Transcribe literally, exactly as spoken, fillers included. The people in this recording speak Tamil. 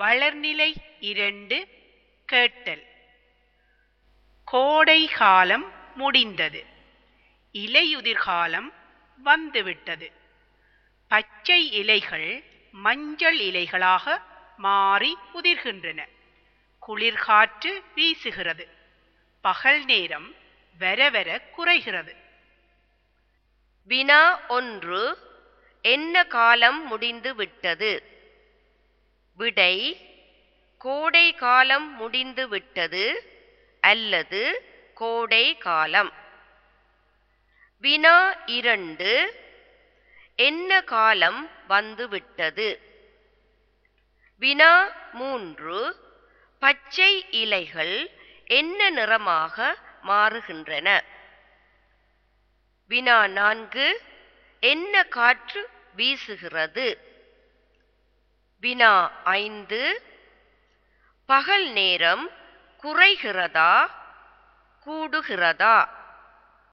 வளர்நிலை இரண்டு கேட்டல். கோடை காலம் முடிந்தது. இலையுதிர்காலம் வந்துவிட்டது. பச்சை இலைகள் மஞ்சள் இலைகளாக மாறி உதிர்கின்றன. குளிர்காற்று வீசுகிறது. பகல் நேரம் வர வர குறைகிறது. வினா ஒன்று. என்ன காலம் முடிந்து விட்டது? விடை: கோடை காலம் முடிந்து விட்டது அல்லது கோடை காலம். வினா இரண்டு. என்ன காலம் வந்துவிட்டது? வினா மூன்று. பச்சை இலைகள் என்ன நிறமாக மாறுகின்றன? வினா நான்கு. என்ன காற்று வீசுகிறது? வினா ஐந்து. பகல் நேரம் குறைகிறதா கூடுகிறதா?